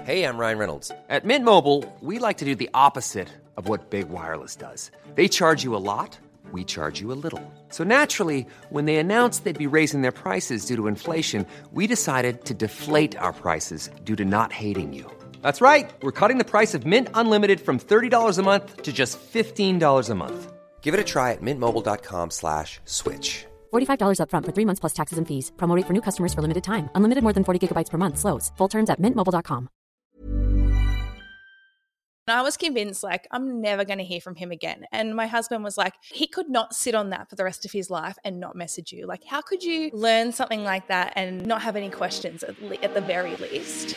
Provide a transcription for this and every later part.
Hey, I'm Ryan Reynolds. At Mint Mobile, we like to do the opposite of what Big Wireless does. They charge you a lot, we charge you a little. So naturally, when they announced they'd be raising their prices due to inflation, we decided to deflate our prices due to not hating you. That's right. We're cutting the price of Mint Unlimited from $30 a month to just $15 a month. Give it a try at mintmobile.com/switch. $45 up front for 3 months plus taxes and fees. Promo rate for new customers for limited time. Unlimited more than 40 gigabytes per month. Slows full terms at mintmobile.com. And I was convinced, like, I'm never going to hear from him again. And my husband was like, he could not sit on that for the rest of his life and not message you. Like, how could you learn something like that and not have any questions at the very least?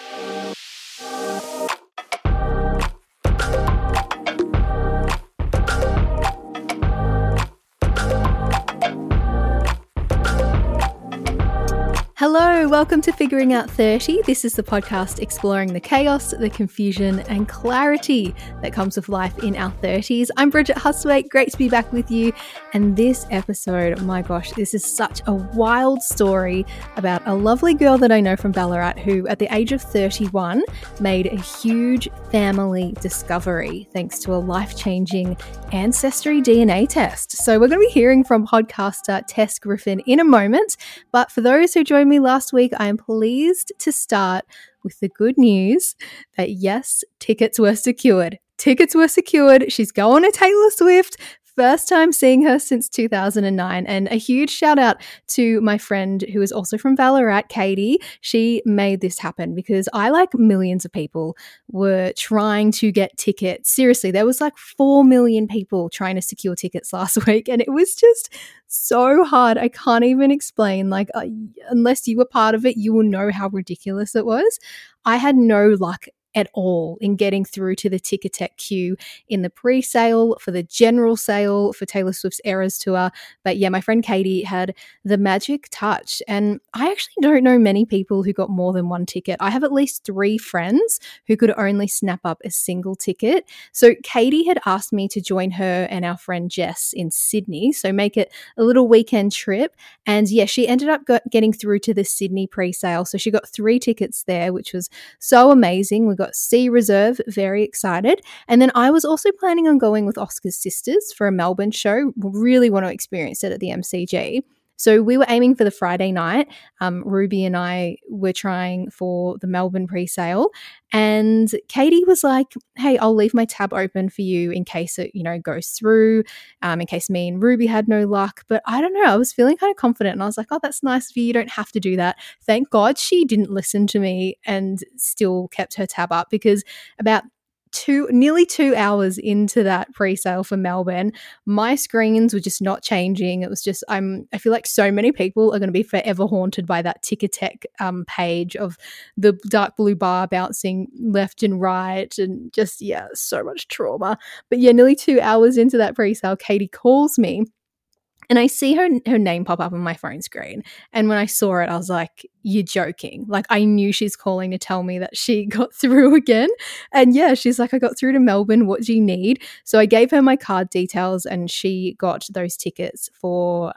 Hello, welcome to Figuring Out 30. This is the podcast exploring the chaos, the confusion, and clarity that comes with life in our 30s. I'm Bridget Hustwaite, great to be back with you. And this episode, my gosh, this is such a wild story about a lovely girl that I know from Ballarat who, at the age of 31, made a huge family discovery thanks to a life-changing ancestry DNA test. So we're going to be hearing from podcaster Tess Griffin in a moment. But for those who joined me last week, I am pleased to start with the good news that yes, tickets were secured. Tickets were secured. She's going to Taylor Swift. First time seeing her since 2009. And a huge shout out to my friend who is also from Ballarat, Katie. She made this happen because I, like millions of people, were trying to get tickets. Seriously, there was like 4 million people trying to secure tickets last week. And it was just so hard. I can't even explain. Like, unless you were part of it, you will know how ridiculous it was. I had no luck at all in getting through to the Ticketek queue in the pre-sale, for the general sale for Taylor Swift's Eras Tour. But yeah, my friend Katie had the magic touch. And I actually don't know many people who got more than one ticket. I have at least 3 friends who could only snap up a single ticket. So Katie had asked me to join her and our friend Jess in Sydney, so make it a little weekend trip. And yeah, she ended up getting through to the Sydney pre-sale. So she got 3 tickets there, which was so amazing. We got C Reserve, very excited. And then I was also planning on going with Oscar's sisters for a Melbourne show. Really want to experience it at the MCG. So we were aiming for the Friday night. Ruby and I were trying for the Melbourne pre-sale. And Katie was like, hey, I'll leave my tab open for you in case it, goes through, in case me and Ruby had no luck. But I don't know, I was feeling kind of confident. And I was like, oh, that's nice of you. You don't have to do that. Thank God she didn't listen to me and still kept her tab up, because about nearly 2 hours into that pre-sale for Melbourne, my screens were just not changing. It was just, I feel like so many people are going to be forever haunted by that Ticketek page of the dark blue bar bouncing left and right, and just, yeah, so much trauma. But yeah, nearly 2 hours into that pre-sale, Katie calls me. And I see her name pop up on my phone screen. And when I saw it, I was like, you're joking. Like, I knew she's calling to tell me that she got through again. And yeah, she's like, I got through to Melbourne. What do you need? So I gave her my card details and she got those tickets for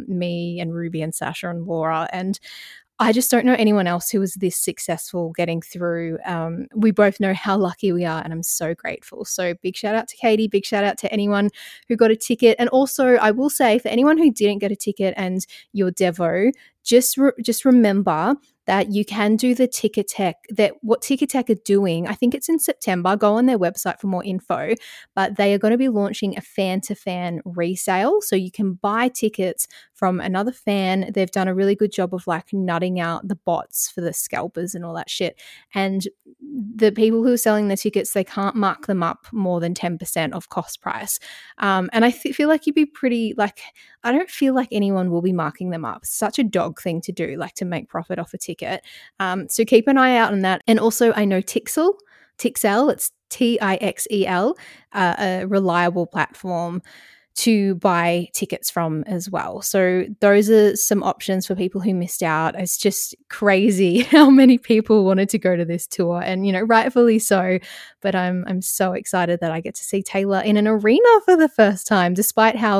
me and Ruby and Sasha and Laura. And I just don't know anyone else who was this successful getting through. We both know how lucky we are, and I'm so grateful. So big shout out to Katie, big shout out to anyone who got a ticket. And also, I will say, for anyone who didn't get a ticket and you're Devo, just remember that you can do the Ticketek, that what Ticketek are doing, I think it's in September, go on their website for more info, but they are going to be launching a fan-to-fan resale, so you can buy tickets from another fan. They've done a really good job of like nutting out the bots for the scalpers and all that shit, and the people who are selling the tickets, they can't mark them up more than 10% of cost price, and I feel like you'd be pretty, like, I don't feel like anyone will be marking them up. Such a dog thing to do, like to make profit off a ticket. So keep an eye out on that. And also, I know Tixel, it's Tixel, a reliable platform to buy tickets from as well. So those are some options for people who missed out. It's just crazy how many people wanted to go to this tour, and rightfully so. But I'm so excited that I get to see Taylor in an arena for the first time, despite how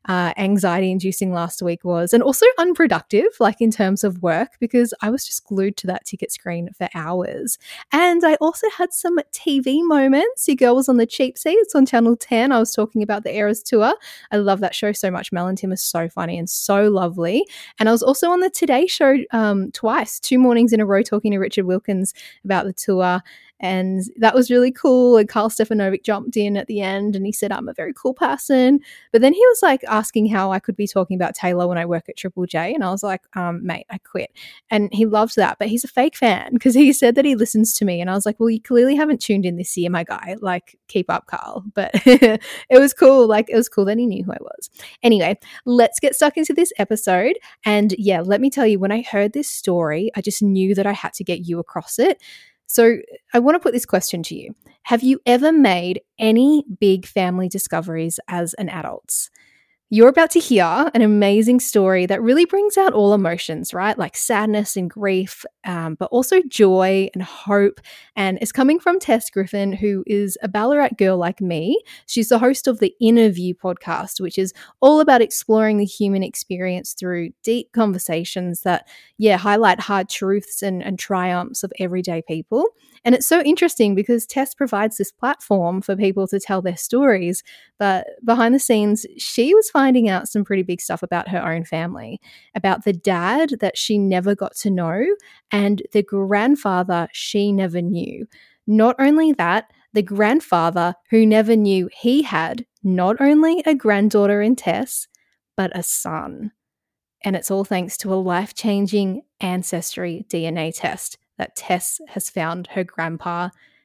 anxiety inducing last week was, and also unproductive, like in terms of work, because I was just glued to that ticket screen for hours. And I also had some TV moments. Your girl was on the cheap seats on Channel 10. I was talking about the Eras Tour. I love that show so much. Mel and Tim are so funny and so lovely. And I was also on the Today Show twice, 2 mornings in a row, talking to Richard Wilkins about the tour. And that was really cool. And Carl Stefanovic jumped in at the end and he said, I'm a very cool person. But then he was like asking how I could be talking about Taylor when I work at Triple J. And I was like, mate, I quit. And he loves that. But he's a fake fan because he said that he listens to me. And I was like, well, you clearly haven't tuned in this year, my guy. Like, keep up, Carl. But it was cool. Like, it was cool that he knew who I was. Anyway, let's get stuck into this episode. And yeah, let me tell you, when I heard this story, I just knew that I had to get you across it. So I want to put this question to you. Have you ever made any big family discoveries as an adult? You're about to hear an amazing story that really brings out all emotions, right? Like sadness and grief, but also joy and hope. And it's coming from Tess Griffin, who is a Ballarat girl like me. She's the host of the Interview podcast, which is all about exploring the human experience through deep conversations that, highlight hard truths and triumphs of everyday people. And it's so interesting because Tess provides this platform for people to tell their stories, but behind the scenes, she was finding out some pretty big stuff about her own family, about the dad that she never got to know and the grandfather she never knew. Not only that, the grandfather who never knew he had not only a granddaughter in Tess, but a son. And it's all thanks to a life-changing ancestry DNA test that Tess has found her grandpa,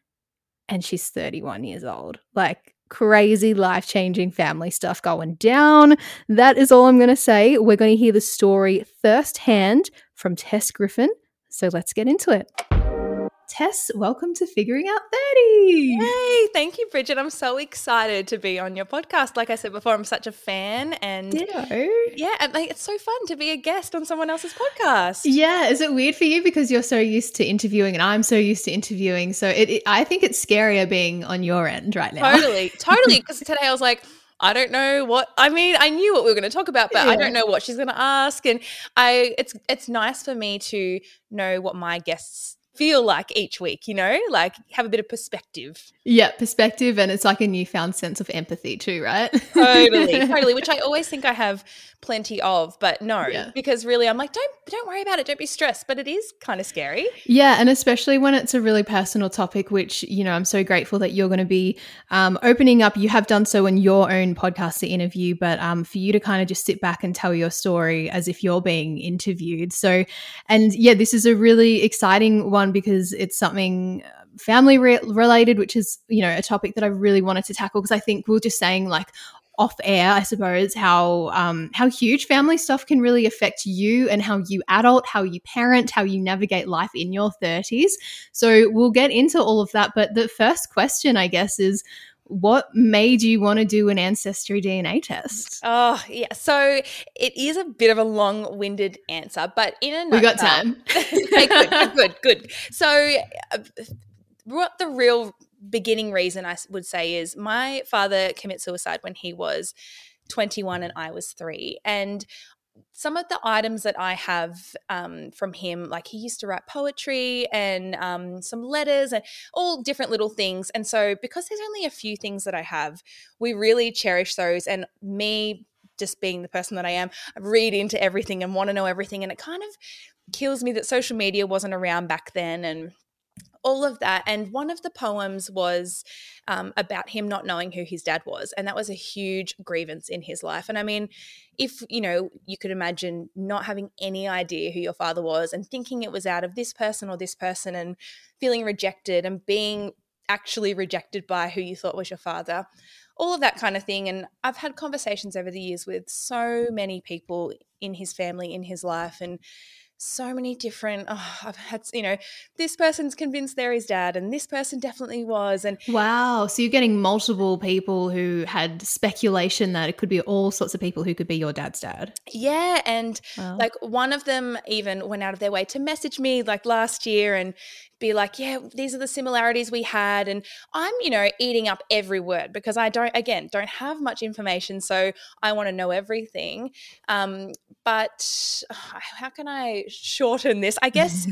and she's 31 years old. Like, crazy life-changing family stuff going down. That is all I'm going to say. We're going to hear the story firsthand from Tess Griffin. So let's get into it. Tess, welcome to Figuring Out 30. Yay, thank you, Bridget. I'm so excited to be on your podcast. Like I said before, I'm such a fan. And Ditto. yeah, and like, it's so fun to be a guest on someone else's podcast. Yeah, is it weird for you because you're so used to interviewing and I'm so used to interviewing? So I think it's scarier being on your end right now. Totally. Because today I was like, I don't know what – I mean, I knew what we were going to talk about, but I don't know what she's going to ask. And it's nice for me to know what my guests feel like each week, like have a bit of perspective. Yeah, perspective, and it's like a newfound sense of empathy too, right? Totally, which I always think I have plenty of, but no, because really I'm like, don't worry about it, don't be stressed, but it is kind of scary. Yeah, and especially when it's a really personal topic, which, I'm so grateful that you're going to be opening up. You have done so in your own podcast, The Interview, but for you to kind of just sit back and tell your story as if you're being interviewed. So, and yeah, this is a really exciting one because it's something family related, which is, a topic that I really wanted to tackle because I think we were just saying like off air, I suppose, how huge family stuff can really affect you and how you adult, how you parent, how you navigate life in your 30s. So we'll get into all of that. But the first question, I guess, is what made you want to do an ancestry DNA test? Oh, yeah. So it is a bit of a long-winded answer, but in a nutshell. We got time. Okay, good. So what the real beginning reason I would say is my father committed suicide when he was 21 and I was 3. And some of the items that I have from him, like he used to write poetry and some letters and all different little things. And so because there's only a few things that I have, we really cherish those. And me just being the person that I am, I read into everything and want to know everything. And it kind of kills me that social media wasn't around back then and all of that. And one of the poems was about him not knowing who his dad was. And that was a huge grievance in his life. And I mean, if, you could imagine not having any idea who your father was and thinking it was out of this person or this person and feeling rejected and being actually rejected by who you thought was your father, all of that kind of thing. And I've had conversations over the years with so many people in his family, in his life, and so many different, I've had, this person's convinced they're his dad and this person definitely was. And wow. So you're getting multiple people who had speculation that it could be all sorts of people who could be your dad's dad. Yeah. And like one of them even went out of their way to message me like last year and be like, yeah, these are the similarities we had. And I'm, eating up every word because I don't have much information. So I want to know everything. But how can I shorten this? I guess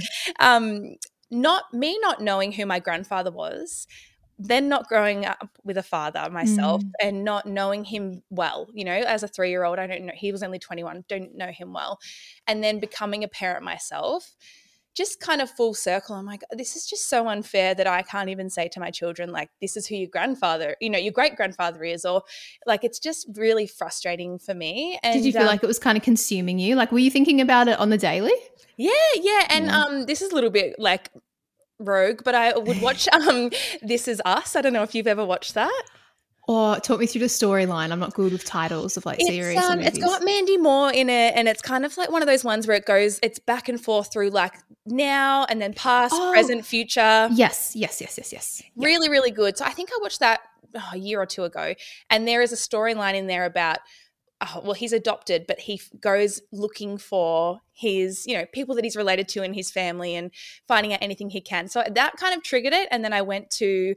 not knowing who my grandfather was, then not growing up with a father myself and not knowing him well, as a 3-year-old, I don't know. He was only 21, don't know him well. And then becoming a parent myself, just kind of full circle. I'm like, this is just so unfair that I can't even say to my children, like, this is who your grandfather, your great grandfather is, or like, it's just really frustrating for me. And did you feel like it was kind of consuming you? Like, were you thinking about it on the daily? Yeah. And this is a little bit like rogue, but I would watch This Is Us. I don't know if you've ever watched that. Or talk me through the storyline. I'm not good with titles of like series or movies. It's got Mandy Moore in it, and it's kind of like one of those ones where it's back and forth through like now and then past, present, future. Yes. Really, really good. So I think I watched that a year or two ago, and there is a storyline in there about he's adopted, but he goes looking for his, people that he's related to in his family and finding out anything he can. So that kind of triggered it. And then I went to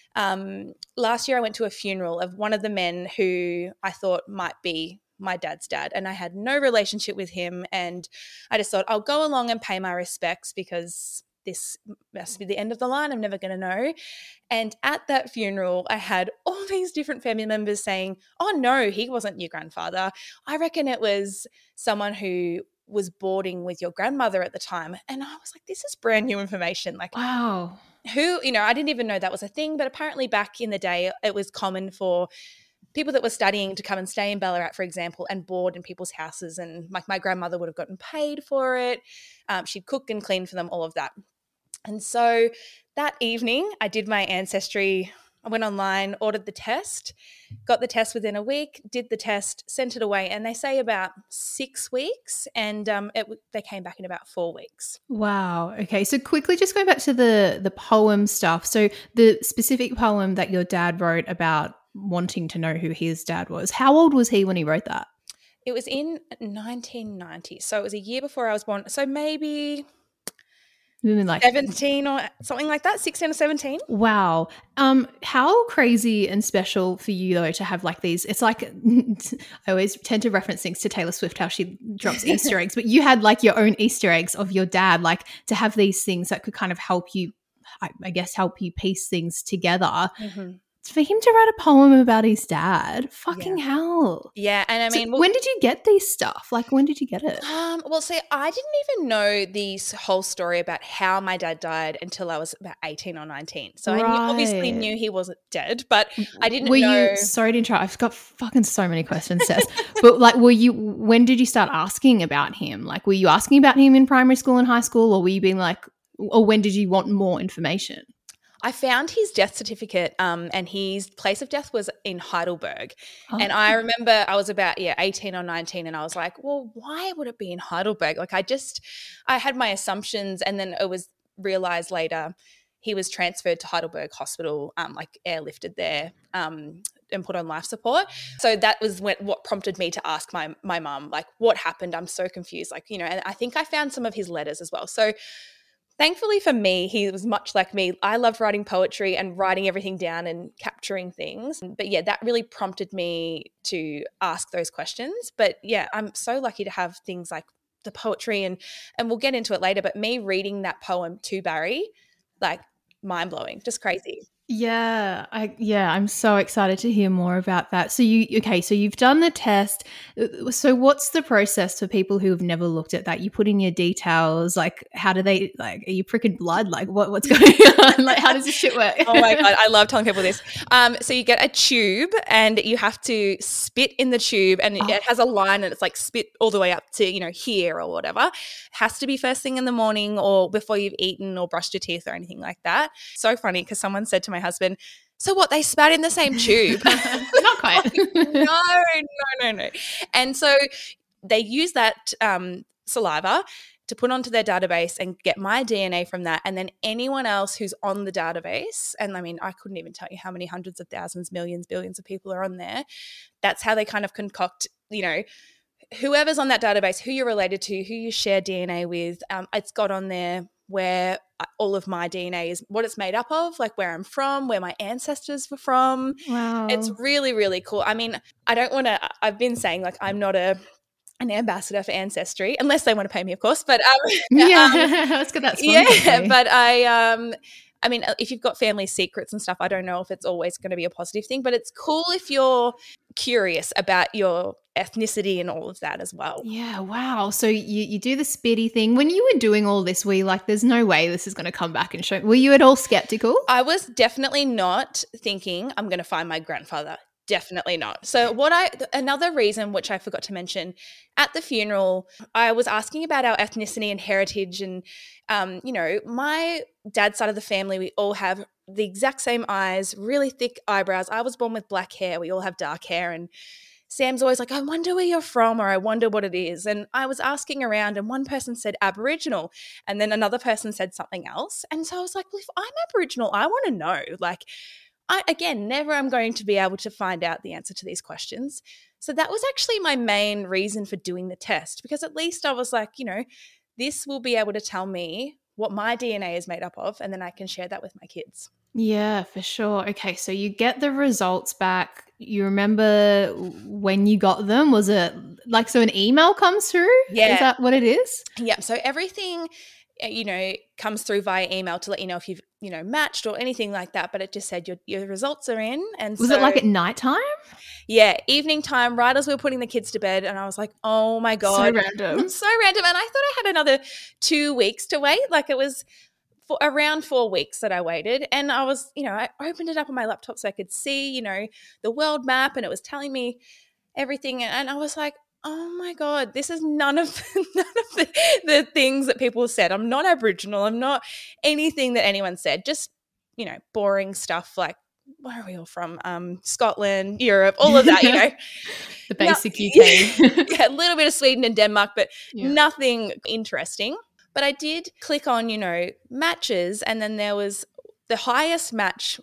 last year I went to a funeral of one of the men who I thought might be my dad's dad, and I had no relationship with him, and I just thought I'll go along and pay my respects because this must be the end of the line. I'm never going to know. And at that funeral, I had all these different family members saying, oh no, he wasn't your grandfather. I reckon it was someone who was boarding with your grandmother at the time. And I was like, this is brand new information. Like, wow. Who, I didn't even know that was a thing, but apparently back in the day, it was common for people that were studying to come and stay in Ballarat, for example, and board in people's houses. And like my grandmother would have gotten paid for it. She'd cook and clean for them, all of that. And so that evening I did my ancestry. I went online, ordered the test, got the test within a week, did the test, sent it away, and they say about 6 weeks, and they came back in about 4 weeks. Wow. Okay. So quickly, just going back to the poem stuff. So the specific poem that your dad wrote about wanting to know who his dad was, how old was he when he wrote that? It was in 1990. So it was a year before I was born. So maybe like 17 or something like that, 16 or 17. Wow. How crazy and special for you though to have like these, it's like I always tend to reference things to Taylor Swift, how she drops Easter eggs, but you had like your own Easter eggs of your dad, like to have these things that could kind of help you, I guess, help you piece things together. Mm-hmm. For him to write a poem about his dad, fucking hell. Yeah, and I mean... when did you get these stuff? Like, when did you get it? Well, see, I didn't even know this whole story about how my dad died until I was about 18 or 19. So I obviously knew he wasn't dead, but I didn't know... Sorry to interrupt. I've got fucking so many questions, Tess. But, like, when did you start asking about him? Like, were you asking about him in primary school and high school, or were you being like... or when did you want more information? I found his death certificate and his place of death was in Heidelberg. Oh. And I remember I was about, 18 or 19 and I was like, well, why would it be in Heidelberg? Like I had my assumptions, and then it was realised later he was transferred to Heidelberg Hospital, like airlifted there and put on life support. So that was what prompted me to ask my mum, like, what happened? I'm so confused. Like, and I think I found some of his letters as well. So thankfully for me, he was much like me. I loved writing poetry and writing everything down and capturing things. But yeah, that really prompted me to ask those questions. But yeah, I'm so lucky to have things like the poetry and we'll get into it later. But me reading that poem to Barry, like mind-blowing, just crazy. Yeah, I'm so excited to hear more about that. So you've done the test. So what's the process for people who have never looked at that? You put in your details, like how do they, like, are you pricking blood? Like what's going on? Like how does this shit work? Oh my God, I love telling people this. So you get a tube and you have to spit in the tube, and it has a line and it's like spit all the way up to, here or whatever. It has to be first thing in the morning or before you've eaten or brushed your teeth or anything like that. So funny because someone said to my husband, so what, they spat in the same tube? Not quite. No. And so they use that saliva to put onto their database and get my DNA from that, and then anyone else who's on the database, and I mean, I couldn't even tell you how many hundreds of thousands, millions, billions of people are on there. That's how they kind of concoct, whoever's on that database, who you're related to, who you share DNA with, it's got on there where all of my DNA is, what it's made up of, like where I'm from, where my ancestors were from. Wow. It's really, really cool. I mean, I don't want to, I've been saying like I'm not an ambassador for Ancestry, unless they want to pay me, of course. But let's get that sponsored. yeah, but I mean, if you've got family secrets and stuff, I don't know if it's always going to be a positive thing, but it's cool if you're curious about your ethnicity and all of that as well. Yeah, wow. So you do the spitty thing. When you were doing all this, were you like, there's no way this is going to come back and show? Were you at all skeptical? I was definitely not thinking I'm going to find my grandfather. Definitely not. So another reason, which I forgot to mention, at the funeral, I was asking about our ethnicity and heritage, and my dad's side of the family, we all have the exact same eyes, really thick eyebrows. I was born with black hair. We all have dark hair, and Sam's always like, I wonder where you're from, or I wonder what it is. And I was asking around, and one person said Aboriginal, and then another person said something else. And so I was like, well, if I'm Aboriginal, I want to know, like, never am going to be able to find out the answer to these questions. So that was actually my main reason for doing the test, because at least I was like, this will be able to tell me what my DNA is made up of, and then I can share that with my kids. Yeah, for sure. Okay, so you get the results back. You remember when you got them? Was it like, so an email comes through? Yeah. Is that what it is? Yeah, so everything comes through via email to let you know if you've, matched or anything like that. But it just said your results are in. And was it like at nighttime? Yeah, evening time, right as we were putting the kids to bed. And I was like, oh my God. So random. So random. And I thought I had another 2 weeks to wait. Like it was for around 4 weeks that I waited. And I was, I opened it up on my laptop so I could see, the world map, and it was telling me everything. And I was like, oh my God, this is none of the things that people said. I'm not Aboriginal. I'm not anything that anyone said. Just, boring stuff like, where are we all from? Scotland, Europe, all of that, The basic UK. Yeah, a little bit of Sweden and Denmark, but nothing interesting. But I did click on, matches, and then there was the highest match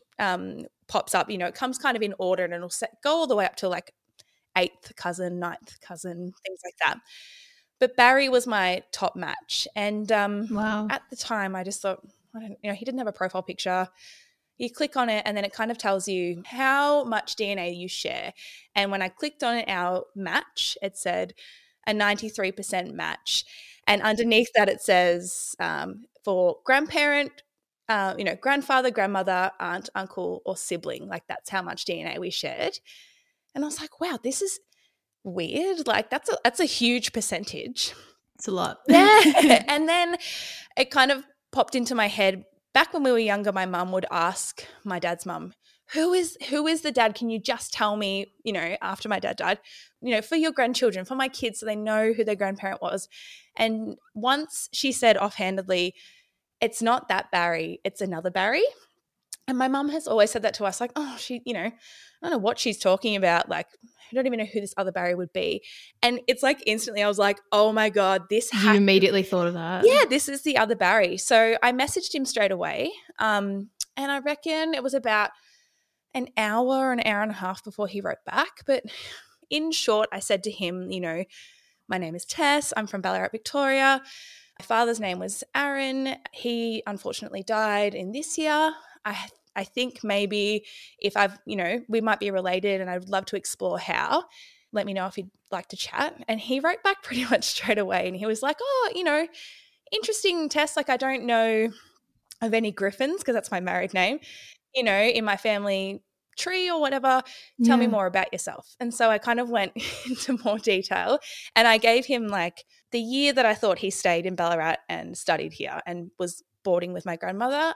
pops up. It comes kind of in order, and it'll go all the way up to like 8th cousin, 9th cousin, things like that. But Barry was my top match. And wow. At the time, I just thought, he didn't have a profile picture. You click on it, and then it kind of tells you how much DNA you share. And when I clicked on our match, it said a 93% match. And underneath that, it says for grandparent, grandfather, grandmother, aunt, uncle, or sibling. Like that's how much DNA we shared. And I was like, wow, this is weird. Like that's a huge percentage. It's a lot. Yeah. And then it kind of popped into my head. Back when we were younger, my mum would ask my dad's mum, who is the dad? Can you just tell me, after my dad died, for your grandchildren, for my kids, so they know who their grandparent was. And once she said offhandedly, it's not that Barry, it's another Barry. And my mum has always said that to us, like, oh, she, I don't know what she's talking about. Like, I don't even know who this other Barry would be. And it's like instantly I was like, oh my God, You immediately thought of that. Yeah, this is the other Barry. So I messaged him straight away. And I reckon it was about an hour and a half before he wrote back. But in short, I said to him, my name is Tess. I'm from Ballarat, Victoria. My father's name was Aaron. He unfortunately died in this year. I think maybe if we might be related, and I would love to explore how. Let me know if you'd like to chat. And he wrote back pretty much straight away, and he was like, oh, interesting Tess. Like I don't know of any Griffins, because that's my married name, in my family tree or whatever. Tell me more about yourself. And so I kind of went into more detail, and I gave him like the year that I thought he stayed in Ballarat and studied here and was boarding with my grandmother.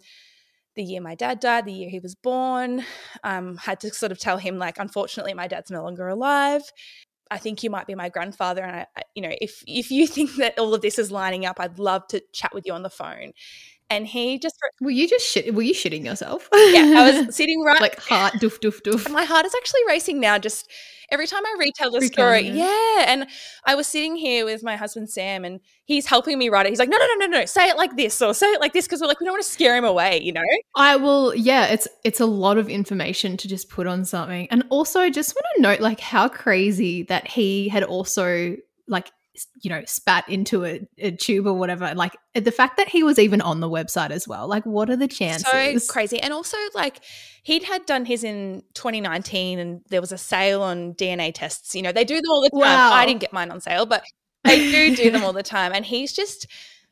The year my dad died, the year he was born. Had to sort of tell him, like, unfortunately, my dad's no longer alive. I think you might be my grandfather, and if you think that all of this is lining up, I'd love to chat with you on the phone. And he just were you shitting yourself? Yeah, I was sitting right like heart doof doof doof. My heart is actually racing now. Just every time I retell the story, yeah. And I was sitting here with my husband Sam, and he's helping me write it. He's like, no, say it like this, or say it like this, because we're like, we don't want to scare him away, I will. Yeah, it's a lot of information to just put on something, and also just want to note like how crazy that he had also like spat into a tube or whatever. Like the fact that he was even on the website as well. Like, what are the chances? So crazy. And also, like, he'd had done his in 2019 and there was a sale on DNA tests. You know, they do them all the time. Wow. I didn't get mine on sale, but they do them all the time. And he's just,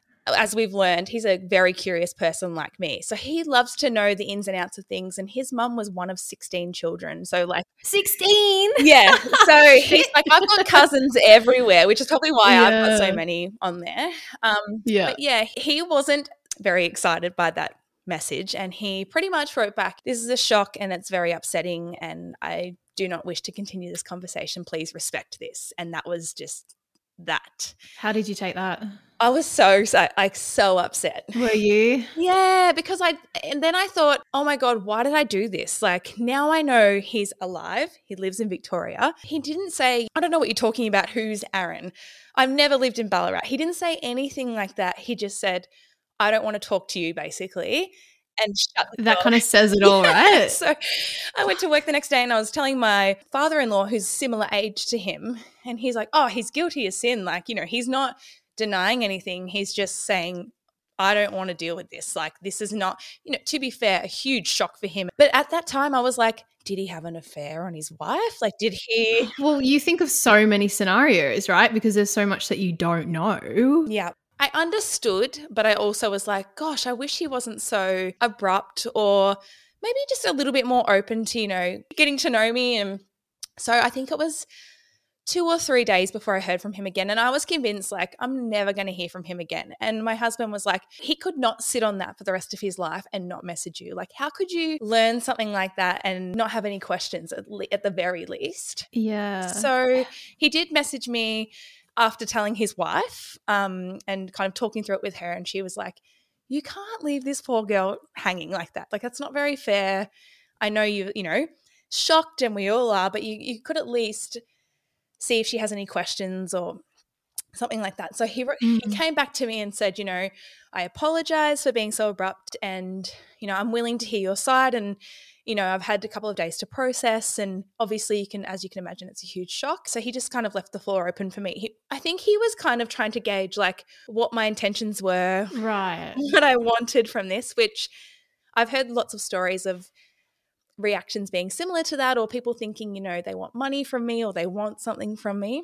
as we've learned, he's a very curious person like me. So he loves to know the ins and outs of things. And his mum was one of 16 children. So, like, 16. yeah. So he's like, I've got cousins everywhere, which is probably why I've got so many on there. But yeah, he wasn't very excited by that message. And he pretty much wrote back, "This is a shock and it's very upsetting. And I do not wish to continue this conversation. Please respect this." And that was just that. How did you take that? I was so upset. Were you? Yeah, because and then I thought, oh my God, why did I do this? Like, now I know he's alive. He lives in Victoria. He didn't say, "I don't know what you're talking about. Who's Aaron? I've never lived in Ballarat." He didn't say anything like that. He just said, "I don't want to talk to you," basically. And shut the That door. kind of says it all, right? So I went to work the next day and I was telling my father-in-law, who's similar age to him, and he's like, "Oh, he's guilty as sin. Like, you know, he's not denying anything. He's just saying, I don't want to deal with this. Like, this is not," you know, to be fair, a huge shock for him. But at that time I was like, did he have an affair on his wife? Like, did he? Well, you think of so many scenarios, right? Because there's so much that you don't know. Yeah. I understood, but I also was like, gosh, I wish he wasn't so abrupt, or maybe just a little bit more open to, you know, getting to know me. And so I think it was 2 or 3 days before I heard from him again. And I was convinced, like, I'm never going to hear from him again. And my husband was like, he could not sit on that for the rest of his life and not message you. Like, how could you learn something like that and not have any questions at the very least? Yeah. So he did message me after telling his wife and kind of talking through it with her. And she was like, "You can't leave this poor girl hanging like that. Like, that's not very fair. I know you know, shocked, and we all are, but you could at least see if she has any questions or something like that." So he came back to me and said, you know, "I apologize for being so abrupt, and, you know, I'm willing to hear your side, and, you know, I've had a couple of days to process, and obviously as you can imagine, it's a huge shock." So he just kind of left the floor open for me. I think he was kind of trying to gauge, like, what my intentions were, right, what I wanted from this, which I've heard lots of stories of reactions being similar to that, or people thinking, you know, they want money from me or they want something from me.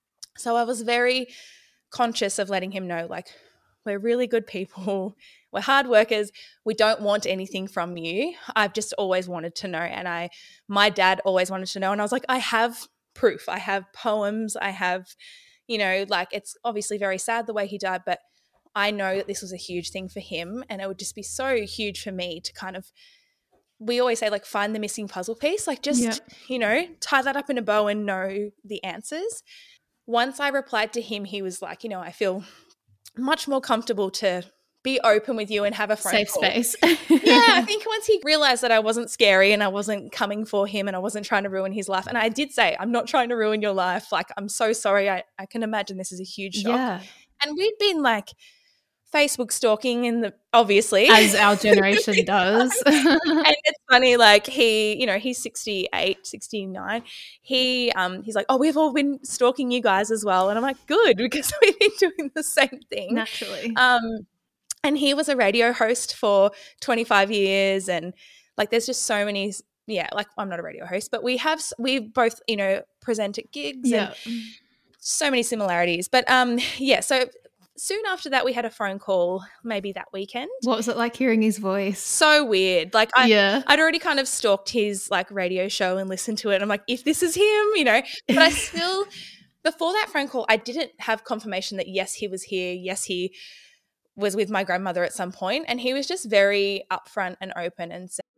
So I was very conscious of letting him know, like, we're really good people. We're hard workers. We don't want anything from you. I've just always wanted to know. And my dad always wanted to know. And I was like, I have proof. I have poems. I have, you know, like, it's obviously very sad the way he died, but I know that this was a huge thing for him. And it would just be so huge for me to kind of, we always say, like, find the missing puzzle piece, like, just, you know, tie that up in a bow and know the answers. Once I replied to him, he was like, you know, I feel much more comfortable to be open with you and have a phone safe call. space. Yeah, I think once he realized that I wasn't scary and I wasn't coming for him and I wasn't trying to ruin his life. And I did say, "I'm not trying to ruin your life. Like, I'm so sorry. I can imagine this is a huge shock." Yeah. And we'd been, like, Facebook stalking obviously. As our generation does. And it's funny, like, he, you know, he's 68, 69. He's like, "Oh, we've all been stalking you guys as well." And I'm like, good, because we've been doing the same thing. Naturally. And he was a radio host for 25 years. And, like, there's just so many, like, I'm not a radio host, but we both, you know, present at gigs and so many similarities. But so soon after that, we had a phone call, maybe that weekend. What was it like hearing his voice? So weird. Like, I'd already kind of stalked his, like, radio show and listened to it. And I'm like, if this is him, you know, but I still, before that phone call, I didn't have confirmation that, yes, he was here. Yes, he was with my grandmother at some point. And he was just very upfront and open and said,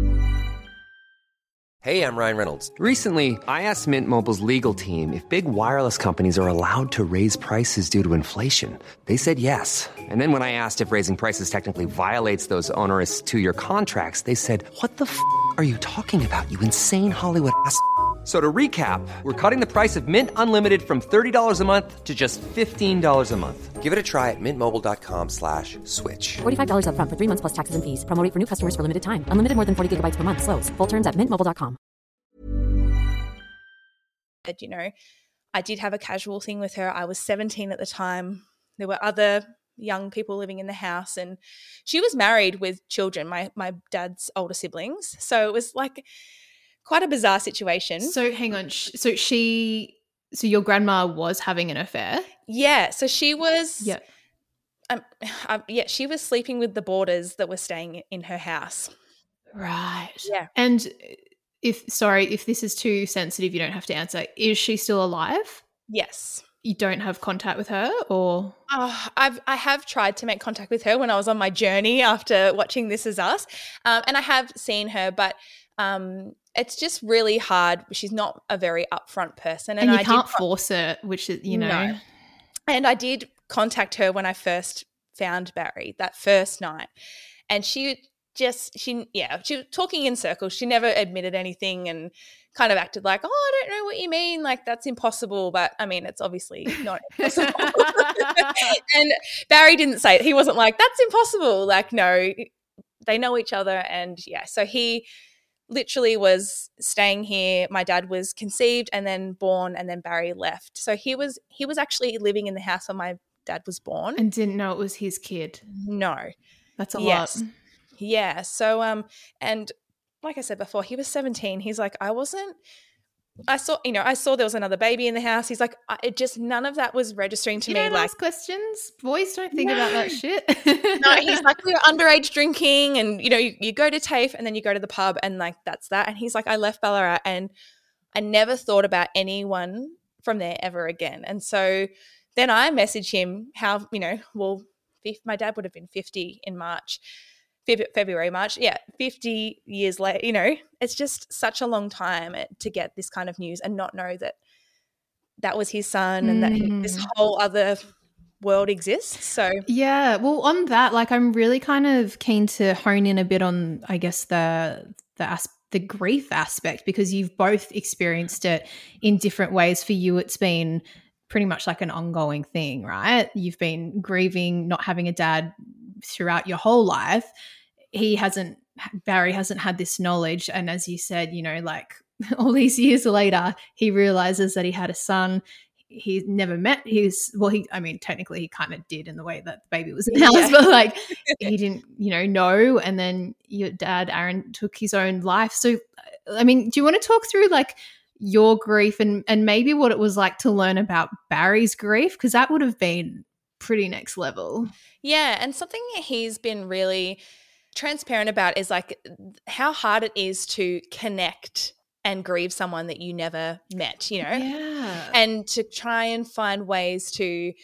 Hey, I'm Ryan Reynolds. Recently, I asked Mint Mobile's legal team if big wireless companies are allowed to raise prices due to inflation. They said yes. And then when I asked if raising prices technically violates those onerous 2-year contracts, they said, "What the f*** are you talking about, you insane Hollywood ass?" So to recap, we're cutting the price of Mint Unlimited from $30 a month to just $15 a month. Give it a try at mintmobile.com/switch. $45 up front for 3 months plus taxes and fees. Promo rate for new customers for limited time. Unlimited more than 40 gigabytes per month. Slows full terms at mintmobile.com. you know, I did have a casual thing with her. I was 17 at the time. There were other young people living in the house, and she was married with children, my dad's older siblings. So it was like quite a bizarre situation. So hang on. So your grandma was having an affair? Yeah. So she was Yeah. She was sleeping with the boarders that were staying in her house. Right. Yeah. And if this is too sensitive, you don't have to answer. Is she still alive? Yes. You don't have contact with her, or? I have tried to make contact with her when I was on my journey after watching This Is Us, and I have seen her, but it's just really hard. She's not a very upfront person, and you can't force her, which is No. And I did contact her when I first found Barry that first night, and she was talking in circles. She never admitted anything and kind of acted like, oh, I don't know what you mean. Like, that's impossible. But I mean, it's obviously not impossible. And Barry didn't say it. He wasn't like, that's impossible. Like, no, they know each other. And yeah, so he literally was staying here. My dad was conceived and then born, and then Barry left. So he was actually living in the house when my dad was born. And didn't know it was his kid. No. That's a lot. Yeah. So, and like I said before, he was 17. He's like, I saw there was another baby in the house. He's like, none of that was registering to me. You don't like, ask questions. Boys don't think about that shit. No, he's like, we were underage drinking, and you go to TAFE and then you go to the pub, and like that's that. And he's like, I left Ballarat and I never thought about anyone from there ever again. And so then I messaged him my dad would have been 50 in February, March. Yeah, 50 years later, it's just such a long time to get this kind of news and not know that was his son and that this whole other world exists. So yeah, well, on that, like, I'm really kind of keen to hone in a bit on, I guess, the grief aspect, because you've both experienced it in different ways. For you, it's been pretty much like an ongoing thing, right? You've been grieving not having a dad throughout your whole life. Barry hasn't had this knowledge, and as you said, like all these years later, he realizes that he had a son. He never met technically he kind of did in the way that the baby was in the house, but like he didn't, know. And then your dad, Aaron, took his own life. So, I mean, do you want to talk through like your grief and maybe what it was like to learn about Barry's grief? Because that would have been pretty next level. Yeah, and something that he's been really transparent about is like how hard it is to connect and grieve someone that you never met, Yeah. And to try and find ways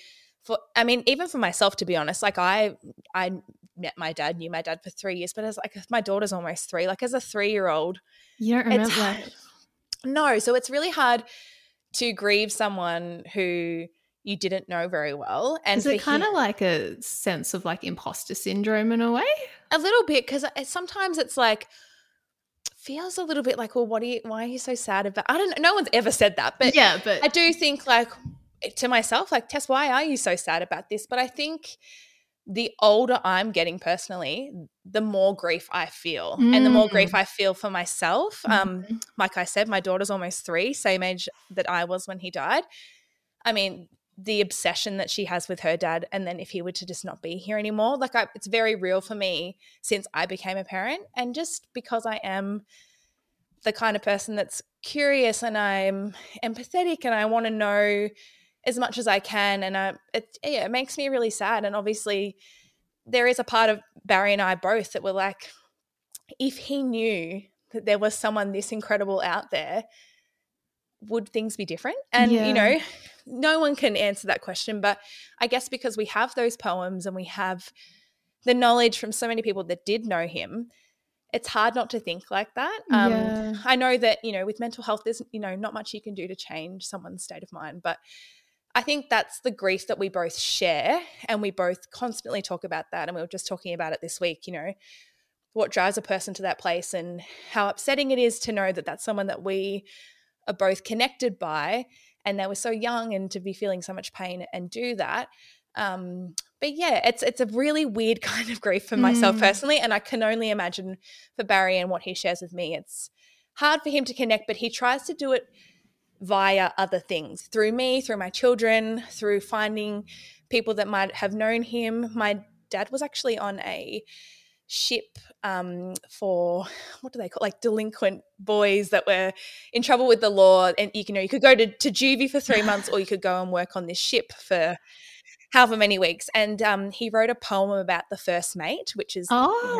even for myself, to be honest, like I met my dad, knew my dad for 3 years, but as like my daughter's almost 3, like as a 3-year-old. You don't remember that? No, so it's really hard to grieve someone who you didn't know very well. And is it kind of like a sense of like imposter syndrome in a way? A little bit, because sometimes it's like feels a little bit like, well, why are you so sad about? I don't know. No one's ever said that, but yeah, but I do think like to myself, like, Tess, why are you so sad about this? But I think the older I'm getting personally, the more grief I feel, and the more grief I feel for myself. Like I said, my daughter's almost 3, same age that I was when he died. I mean, the obsession that she has with her dad, and then if he were to just not be here anymore, like it's very real for me since I became a parent. And just because I am the kind of person that's curious and I'm empathetic and I want to know as much as I can, and it makes me really sad. And obviously there is a part of Barry and I both that were like, if he knew that there was someone this incredible out there, would things be different? And, no one can answer that question. But I guess because we have those poems and we have the knowledge from so many people that did know him, it's hard not to think like that. I know that, with mental health, there's, not much you can do to change someone's state of mind. But I think that's the grief that we both share, and we both constantly talk about that. And we were just talking about it this week, what drives a person to that place and how upsetting it is to know that that's someone that we are both connected by, and they were so young, and to be feeling so much pain and do that. But yeah, it's a really weird kind of grief for myself personally, and I can only imagine for Barry and what he shares with me. It's hard for him to connect, but he tries to do it via other things, through me, through my children, through finding people that might have known him. My dad was actually on a ship for, what do they call, like delinquent boys that were in trouble with the law, and you could go to juvie for 3 months, or you could go and work on this ship for however many weeks. And he wrote a poem about the first mate, which is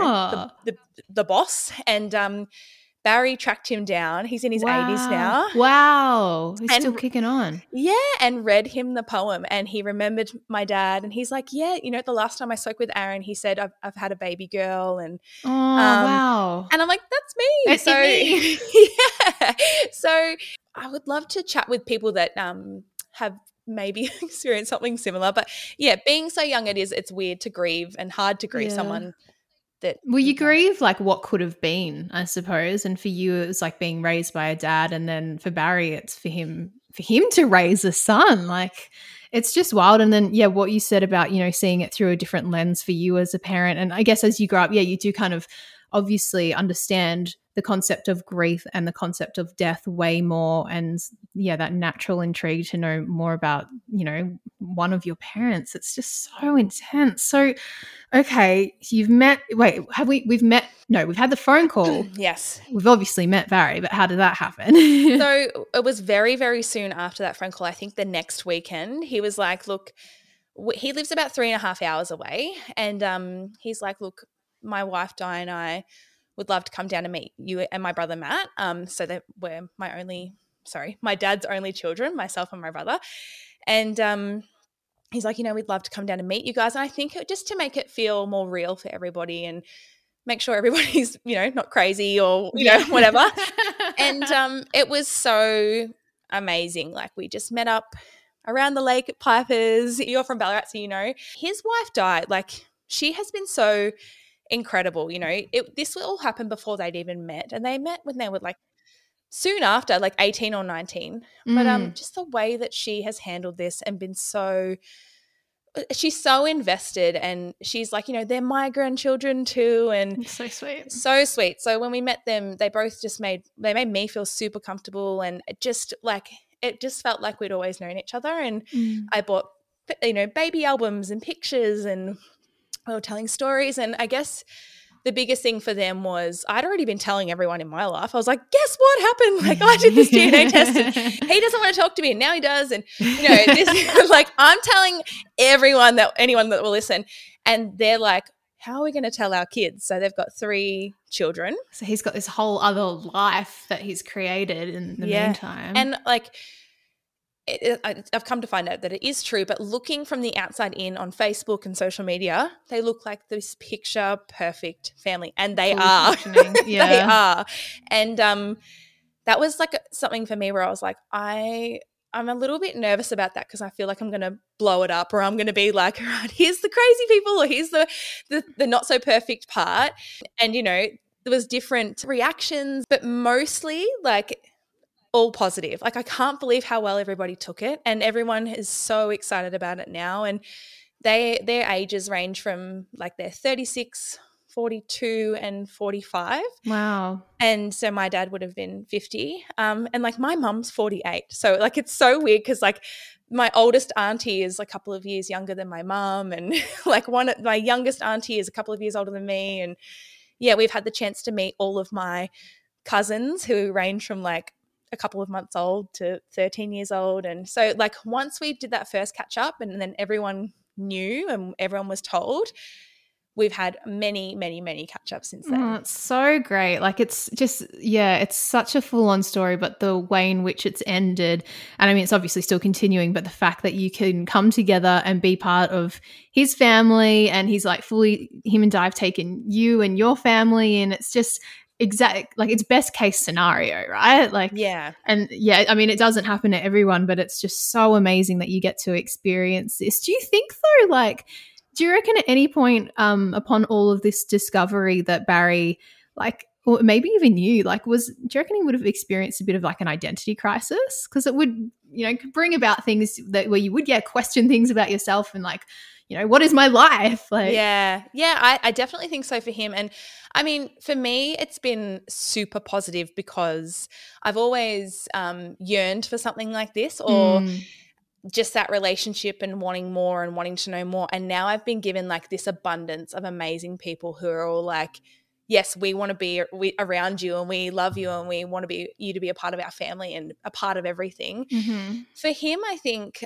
the boss. And Barry tracked him down. He's in his 80s now. Wow. He's still kicking on. Yeah, and read him the poem, and he remembered my dad, and he's like, yeah, the last time I spoke with Aaron, he said, I've had a baby girl. And wow. And I'm like, that's me. That's me. Yeah. So I would love to chat with people that have maybe experienced something similar. But yeah, being so young, it's weird to grieve and hard to grieve someone that. Well, you grieve like what could have been, I suppose. And for you, it was like being raised by a dad. And then for Barry, it's for him to raise a son. Like, it's just wild. And then, yeah, what you said about, seeing it through a different lens for you as a parent. And I guess as you grow up, you do kind of obviously understand the concept of grief and the concept of death way more. And yeah, that natural intrigue to know more about, one of your parents. It's just so intense. So, okay, we've had the phone call. Yes. We've obviously met Barry, but how did that happen? So it was very, very soon after that phone call. I think the next weekend, he was like, look, he lives about 3.5 hours away. And he's like, look, my wife Di and I would love to come down and meet you and my brother Matt. So that we're my dad's only children, myself and my brother. And he's like, we'd love to come down and meet you guys. And I think just to make it feel more real for everybody and make sure everybody's, not crazy or, whatever. And it was so amazing. Like, we just met up around the lake at Piper's. You're from Ballarat, so his wife died. Like, she has been so incredible. This all happened before they'd even met, and they met when they were like soon after, like 18 or 19. But just the way that she has handled this and been she's so invested, and she's like, they're my grandchildren too, and it's so sweet. So sweet. So when we met them, they both just made me feel super comfortable, and it just felt like we'd always known each other. And I bought baby albums and pictures, and we were telling stories. And I guess the biggest thing for them was I'd already been telling everyone in my life. I was like, guess what happened? Like, I did this DNA test, and he doesn't want to talk to me, and now he does. And, this, like, I'm telling anyone that will listen, and they're like, how are we going to tell our kids? So they've got 3 children. So he's got this whole other life that he's created in the meantime. And like, I've come to find out that it is true, but looking from the outside in on Facebook and social media, they look like this picture perfect family, and they are. Yeah. They are. And that was like something for me where I was like, I'm a little bit nervous about that, because I feel like I'm going to blow it up, or I'm going to be like, right, here's the crazy people, or here's the not so perfect part. And, there was different reactions, but mostly like all positive. Like, I can't believe how well everybody took it, and everyone is so excited about it now. And their ages range from like they're 36, 42 and 45. Wow. And so my dad would have been 50. And like my mum's 48. So like it's so weird, because like my oldest auntie is a couple of years younger than my mum, and like my youngest auntie is a couple of years older than me. And yeah, we've had the chance to meet all of my cousins, who range from like a couple of months old to 13 years old. And so like once we did that first catch up, and then everyone knew and everyone was told, we've had many, many, many catch-ups since then. Oh, it's so great. Like, it's just, it's such a full-on story, but the way in which it's ended, and I mean, it's obviously still continuing, but the fact that you can come together and be part of his family, and he's like him and Di have taken you and your family, and it's just like it's best case scenario, right? Like, yeah. And yeah, I mean, it doesn't happen to everyone, but it's just so amazing that you get to experience this. Do you think though, like, do you reckon at any point upon all of this discovery that Barry, like, or maybe even you, like, do you reckon he would have experienced a bit of like an identity crisis? Because it would, bring about things where you would question things about yourself and like what is my life? Like, yeah, I definitely think so for him. And I mean, for me, it's been super positive because I've always yearned for something like this, or just that relationship and wanting more and wanting to know more. And now I've been given like this abundance of amazing people who are all like, yes, we want to be around you and we love you and we want you to be a part of our family and a part of everything. Mm-hmm. For him, I think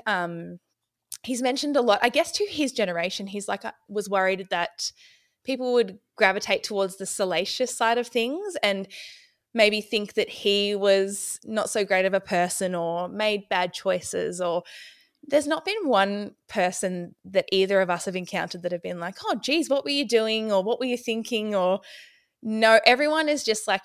he's mentioned a lot, I guess, to his generation. He's like, I was worried that people would gravitate towards the salacious side of things and maybe think that he was not so great of a person or made bad choices. Or there's not been one person that either of us have encountered that have been like, oh, geez, what were you doing? Or what were you thinking? Or no, everyone is just like,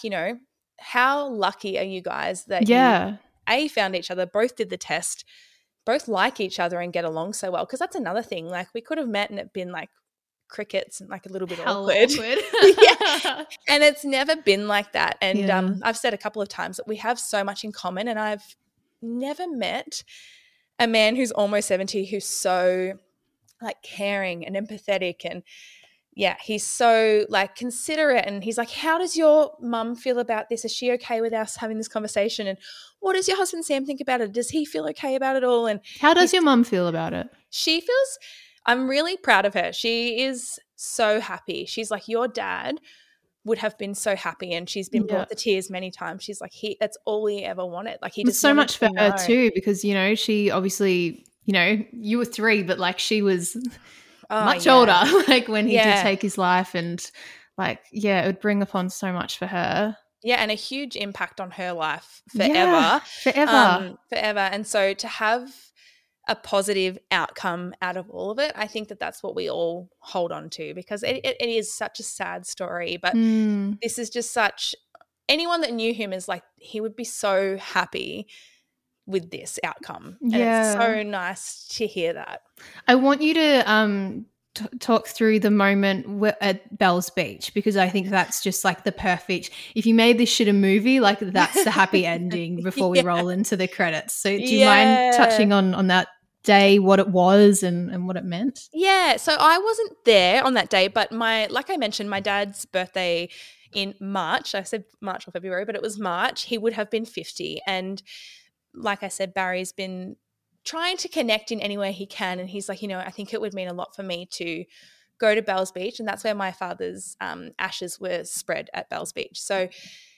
how lucky are you guys that you found each other, both did the test, both like each other and get along so well. Because that's another thing. Like we could have met and it been like crickets and like a little bit awkward. Yeah. And it's never been like that. And I've said a couple of times that we have so much in common, and I've never met a man who's almost 70 who's so like caring and empathetic, and he's so like considerate, and he's like, how does your mum feel about this? Is she okay with us having this conversation? And what does your husband Sam think about it? Does he feel okay about it all? And how does your mum feel about it? She feels, I'm really proud of her. She is so happy. She's like, your dad would have been so happy, and she's been brought to tears many times. She's like, that's all he ever wanted. Like he just so much for her too, because she obviously, you were 3, but like she was much older, like when he did take his life, and like it would bring upon so much for her. Yeah, and a huge impact on her life forever. Forever. And so to have a positive outcome out of all of it, I think that that's what we all hold on to, because it is such a sad story. But this is just anyone that knew him is like, he would be so happy with this outcome. And it's so nice to hear that. I want you to talk through the moment at Bells Beach, because I think that's just like the perfect, if you made this shit a movie, like that's the happy ending before we roll into the credits. So do you mind touching on that day, what it was and what it meant? Yeah, so I wasn't there on that day, but like I mentioned, my dad's birthday in March. I said March or February, but it was March. He would have been 50. And like I said, Barry's been trying to connect in any way he can. And he's like, I think it would mean a lot for me to go to Bells Beach. And that's where my father's ashes were spread, at Bells Beach. So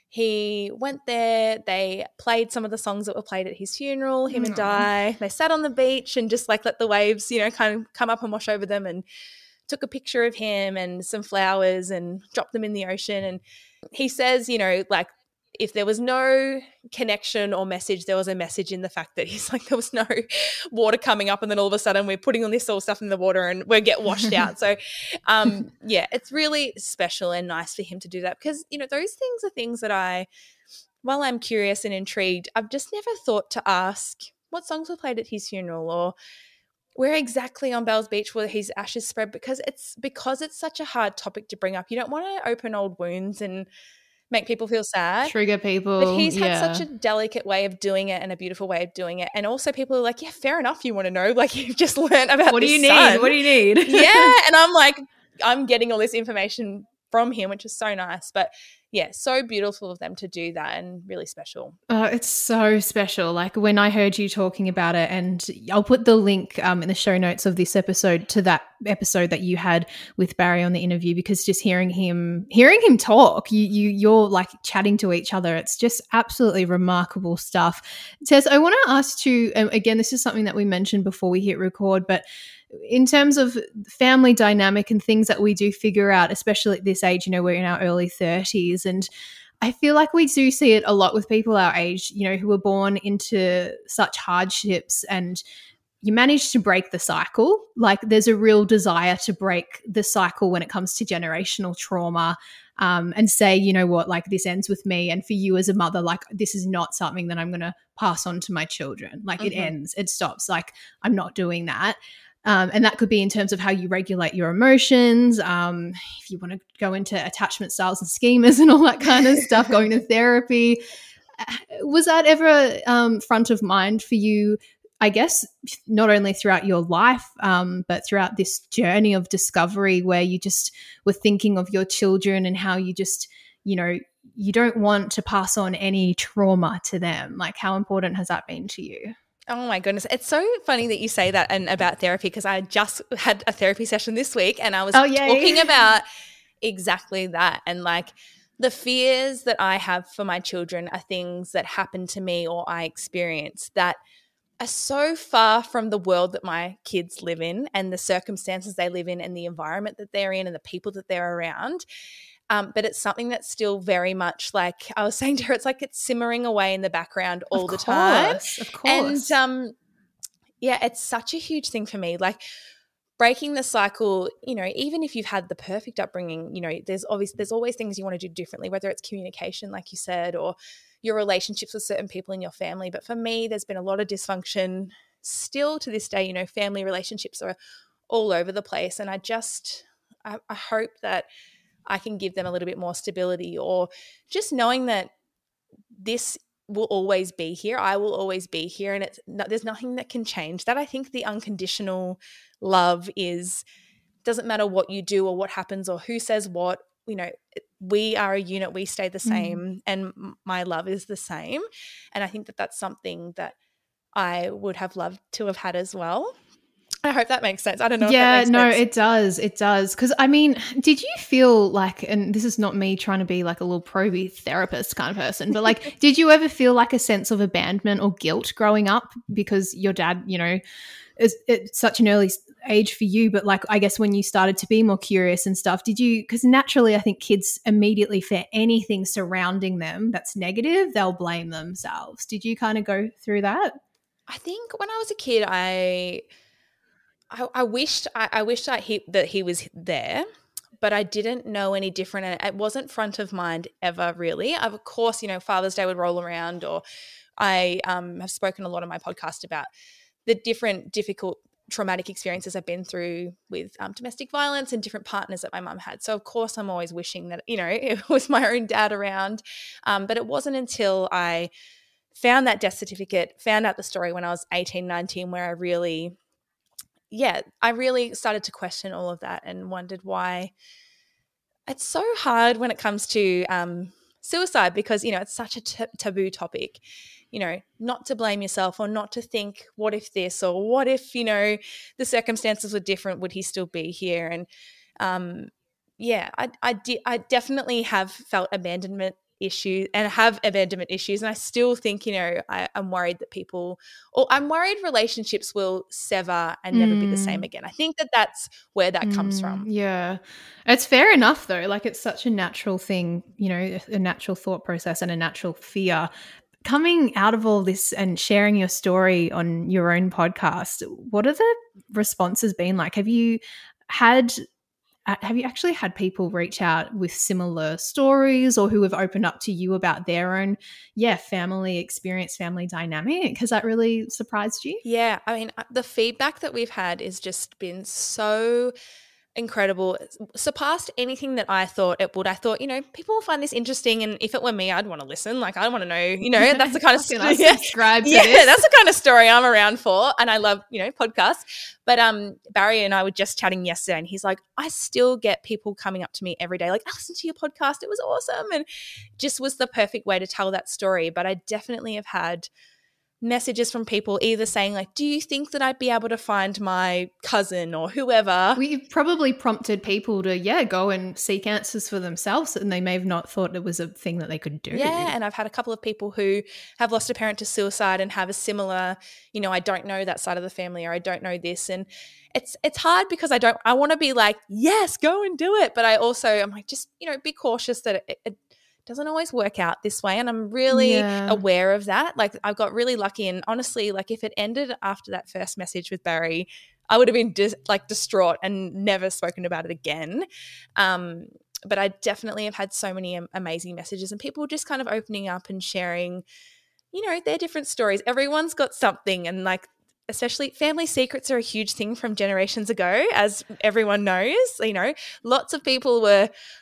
he went there. They played some of the songs that were played at his funeral, him and Di. They sat on the beach and just like let the waves, kind of come up and wash over them, and took a picture of him and some flowers and dropped them in the ocean. And he says, like, if there was no connection or message, there was a message in the fact that he's like, there was no water coming up, and then all of a sudden we're putting on this all stuff in the water and we get washed out. So it's really special and nice for him to do that, because those things are things that while I'm curious and intrigued, I've just never thought to ask what songs were played at his funeral, or where exactly on Bells Beach were his ashes spread, because it's such a hard topic to bring up. You don't want to open old wounds and make people feel sad. Trigger people. But he's had such a delicate way of doing it and a beautiful way of doing it. And also people are like, yeah, fair enough, you want to know. Like, you've just learned about What do you son. need? What do you need? Yeah. And I'm like, I'm getting all this information from him, which is so nice. But yeah, so beautiful of them to do that, and really special. Oh, it's so special. Like when I heard you talking about it, and I'll put the link in the show notes of this episode to that episode that you had with Barry on the interview, because just hearing him talk, you're like chatting to each other. It's just absolutely remarkable stuff. Tess, I want to ask you, again, this is something that we mentioned before we hit record, but in terms of family dynamic and things that we do figure out, especially at this age, we're in our early 30s, and I feel like we do see it a lot with people our age, who were born into such hardships, and you manage to break the cycle. Like there's a real desire to break the cycle when it comes to generational trauma, and say, you know what, like this ends with me. And for you as a mother, like this is not something that I'm going to pass on to my children. Like it ends, it stops. Like I'm not doing that. And that could be in terms of how you regulate your emotions, if you want to go into attachment styles and schemas and all that kind of stuff, going to therapy. Was that ever front of mind for you I guess not only throughout your life, but throughout this journey of discovery where you just were thinking of your children and how you just, you don't want to pass on any trauma to them. Like, how important has that been to you? Oh my goodness. It's so funny that you say that and about therapy, because I just had a therapy session this week and I was talking about exactly that. And like the fears that I have for my children are things that happen to me or I experience that are so far from the world that my kids live in and the circumstances they live in and the environment that they're in and the people that they're around. But it's something that's still very much like I was saying to her, it's like it's simmering away in the background all the time. Of course. And it's such a huge thing for me. Like breaking the cycle, even if you've had the perfect upbringing, there's always things you want to do differently, whether it's communication, like you said, or your relationships with certain people in your family. But for me, there's been a lot of dysfunction still to this day. Family relationships are all over the place. And I hope that I can give them a little bit more stability, or just knowing that this will always be here. I will always be here, and there's nothing that can change that. I think the unconditional love doesn't matter what you do or what happens or who says what, we are a unit, we stay the same, and my love is the same. And I think that that's something that I would have loved to have had as well. I hope that makes sense. I don't know if that makes sense. It does. It does. Because, I mean, did you feel like, and this is not me trying to be like a little probie therapist kind of person, but like, did you ever feel like a sense of abandonment or guilt growing up because your dad, is at such an early age for you, but like, I guess when you started to be more curious and stuff, because naturally I think kids immediately for anything surrounding them that's negative, they'll blame themselves. Did you kind of go through that? I think when I was a kid, I wished that he was there, but I didn't know any different, and it wasn't front of mind ever really. Of course, Father's Day would roll around, or I have spoken a lot on my podcast about the different difficult traumatic experiences I've been through with domestic violence and different partners that my mum had. So of course I'm always wishing that, it was my own dad around. But it wasn't until I found that death certificate, found out the story when I was 18, 19, where I really started to question all of that and wondered why it's so hard when it comes to suicide, because, it's such a taboo topic, not to blame yourself or not to think, what if this, or what if, the circumstances were different, would he still be here? And I definitely have felt abandonment issues and have abandonment issues. And I still think, I'm worried that I'm worried relationships will sever and never be the same again. I think that that's where that comes from. Yeah. It's fair enough though. Like it's such a natural thing, a natural thought process and a natural fear. Coming out of all this and sharing your story on your own podcast, what are the responses been like? Have you actually had people reach out with similar stories, or who have opened up to you about their own, family experience, family dynamic? Has that really surprised you? Yeah. I mean, the feedback that we've had has just been so incredible. It's surpassed anything that I thought it would. I thought, people will find this interesting, and if it were me, I'd want to listen. Like, I want to know, that's the kind of story. Subscribe to this. That's the kind of story I'm around for, and I love, podcasts. But Barry and I were just chatting yesterday, and he's like, I still get people coming up to me every day, like, I listened to your podcast, it was awesome, and just was the perfect way to tell that story. But I definitely have had messages from people either saying like, do you think that I'd be able to find my cousin or whoever? We've probably prompted people to, go and seek answers for themselves, and they may have not thought it was a thing that they could do. Yeah, and I've had a couple of people who have lost a parent to suicide and have a similar, I don't know that side of the family, or I don't know this. And it's hard because I want to be like, yes, go and do it. But I'm like, just, be cautious that it doesn't always work out this way, and I'm really aware of that. Like, I got really lucky, and honestly, like, if it ended after that first message with Barry, I would have been distraught and never spoken about it again. But I definitely have had so many amazing messages, and people just kind of opening up and sharing, their different stories. Everyone's got something, and like, especially family secrets are a huge thing from generations ago, as everyone knows. Lots of people were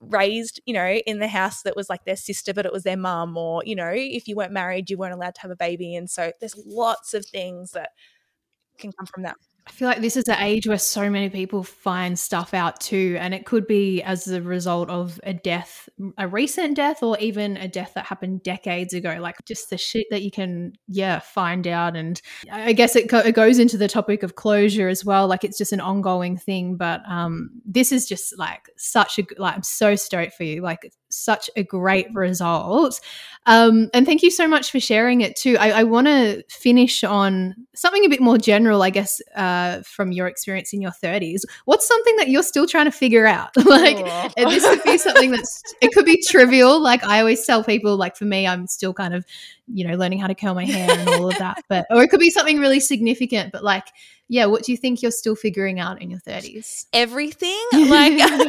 raised, in the house that was like their sister, but it was their mum, or, if you weren't married, you weren't allowed to have a baby. And so there's lots of things that can come from that. I feel like this is the age where so many people find stuff out too, and it could be as a result of a death, a recent death, or even a death that happened decades ago, like just the shit that you can, find out. And I guess it goes into the topic of closure as well, like it's just an ongoing thing. But this is just like I'm so stoked for you, like such a great result. And thank you so much for sharing it too. I want to finish on something a bit more general, I guess, from your experience in your 30s. What's something that you're still trying to figure out? This could be something it could be trivial. Like I always tell people, like for me, I'm still kind of, learning how to curl my hair and all of that. Or it could be something really significant, but like, what do you think you're still figuring out in your 30s? Everything. Like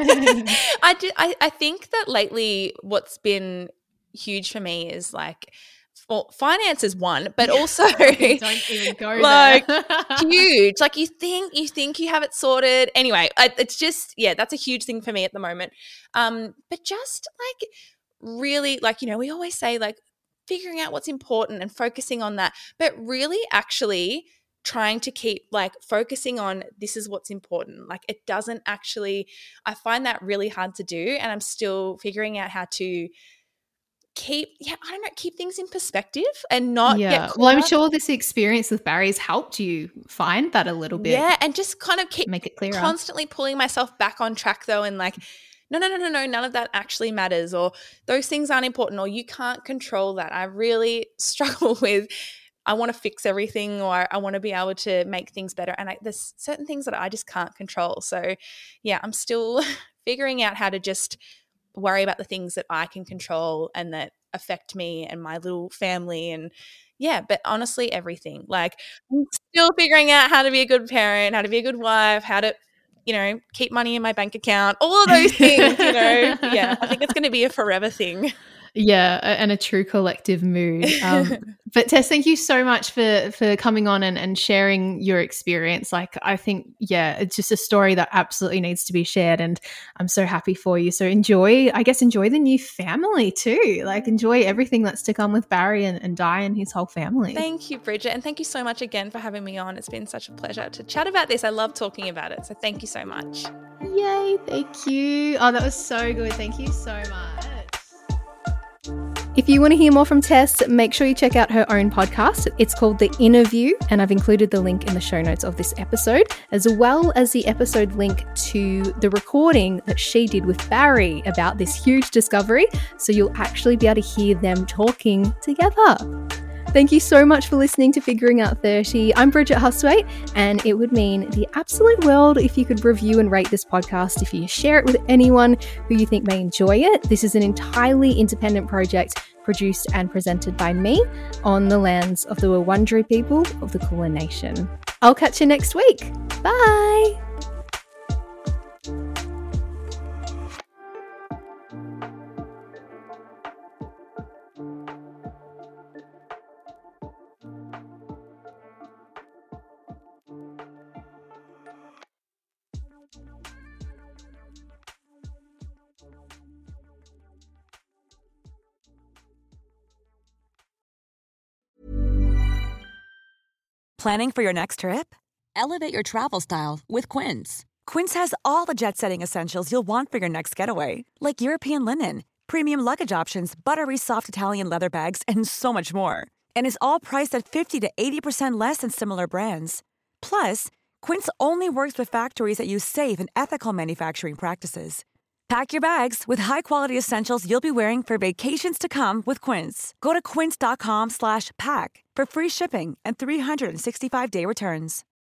I think that lately what's been huge for me is like, well, finance is one, but also don't even go like there. huge. Like you think you have it sorted. Anyway, it's just, that's a huge thing for me at the moment. But just like really, like, we always say like figuring out what's important and focusing on that, but really actually trying to keep like focusing on this is what's important. Like it doesn't actually, I find that really hard to do, and I'm still figuring out how to keep things in perspective and not get caught. Well, I'm sure this experience with Barry has helped you find that a little bit. Yeah, and just kind of make it clearer. Constantly pulling myself back on track though, and like, no, none of that actually matters, or those things aren't important, or you can't control that. I really struggle with, I want to fix everything, or I want to be able to make things better, and there's certain things that I just can't control. So I'm still figuring out how to just worry about the things that I can control and that affect me and my little family. And but honestly, everything. Like I'm still figuring out how to be a good parent, how to be a good wife, how to, keep money in my bank account, all of those things, I think it's going to be a forever thing. Yeah, and a true collective mood. But Tess, thank you so much for coming on and sharing your experience. Like, I think, it's just a story that absolutely needs to be shared, and I'm so happy for you. So enjoy the new family too. Like, enjoy everything that's to come with Barry and Di and his whole family. Thank you, Bridget, and thank you so much again for having me on. It's been such a pleasure to chat about this. I love talking about it, so thank you so much. Yay, thank you. Oh, that was so good. Thank you so much. If you want to hear more from Tess, make sure you check out her own podcast. It's called The Interview, and I've included the link in the show notes of this episode, as well as the episode link to the recording that she did with Barry about this huge discovery, so you'll actually be able to hear them talking together. Thank you so much for listening to Figuring Out 30. I'm Bridget Hustwaite, and it would mean the absolute world if you could review and rate this podcast, if you share it with anyone who you think may enjoy it. This is an entirely independent project produced and presented by me on the lands of the Wurundjeri people of the Kulin Nation. I'll catch you next week. Bye! Planning for your next trip? Elevate your travel style with Quince. Quince has all the jet-setting essentials you'll want for your next getaway, like European linen, premium luggage options, buttery soft Italian leather bags, and so much more. And is all priced at 50 to 80% less than similar brands. Plus, Quince only works with factories that use safe and ethical manufacturing practices. Pack your bags with high-quality essentials you'll be wearing for vacations to come with Quince. Go to quince.com/pack for free shipping and 365-day returns.